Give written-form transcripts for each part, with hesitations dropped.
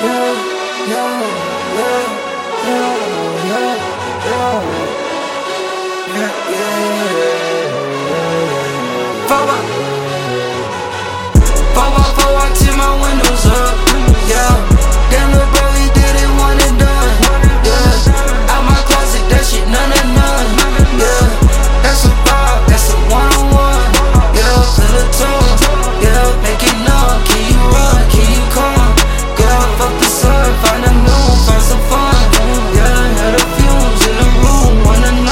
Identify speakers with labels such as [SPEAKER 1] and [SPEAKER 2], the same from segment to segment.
[SPEAKER 1] I tip my windows up, yeah. Damn, little bro, he did it one and done, yeah. Out my closet, that shit none of none, yeah. That's a vibe, that's a one-on-one, yeah. Feel the tone, yeah. Make it numb, can you run, can you come? Girl, fuck the sun, find a new one, find some fun, yeah. Had the fumes in the room, 1 to 9,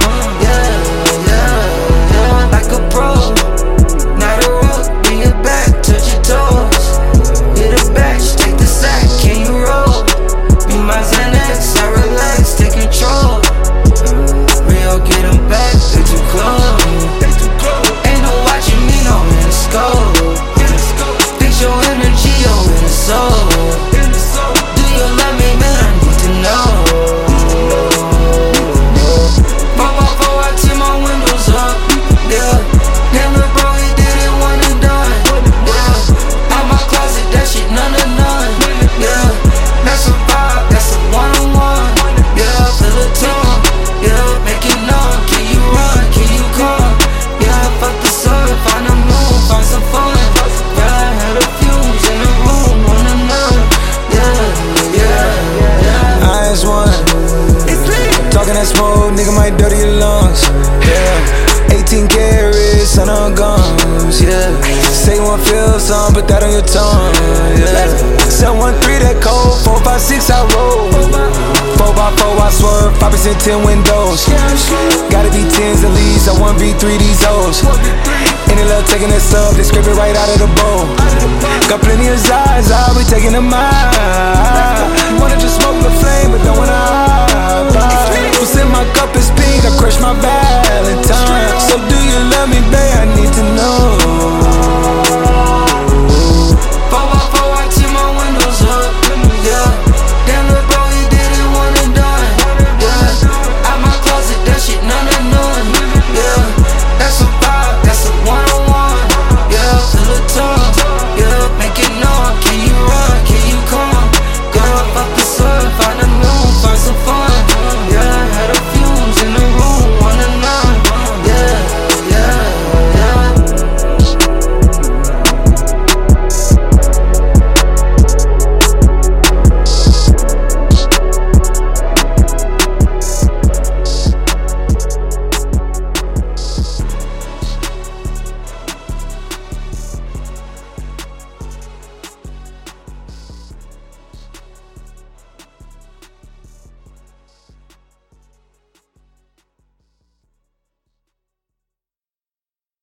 [SPEAKER 1] yeah. Like a pro, not a rook, bring it back, touch your toes. Hit a batch, take the sack, can you roll? Be my Xanax, I relax, take control. Real, get them back, they too close. Ain't no watching me, no in the scope. Fix your energy, oh, in the soul. Do you love me, man? I need to know. 4x4, I tip my windows up, yeah. Damn, little bro, he did it one and done, yeah. Out my closet, that shit none of none, yeah. That's a vibe, that's a one-on-one, yeah. Feel the tone, yeah. Make it numb, can you run, can you come? Yeah, fuck the sun, find a moon, find some fun. Yeah, I had a fumes in the room, 1 to 9, yeah.
[SPEAKER 2] Eyes one, talking that smoke, nigga might dirty your lungs, yeah. 18 carats on her gums, yeah. Say you want feel some, put that on your tongue, yeah. 713 that cold, 456 I roll. 4x4 I swerve, 5% 10 windows. Gotta be 10s at least, I want V3 these hoes. Any love taking that sub, they scrape it right out of the bowl. Got plenty of eyes, I'll be taking them out. Wanna just smoke the flame, but don't wanna hide. What's in my cup is pink, I crush my bag.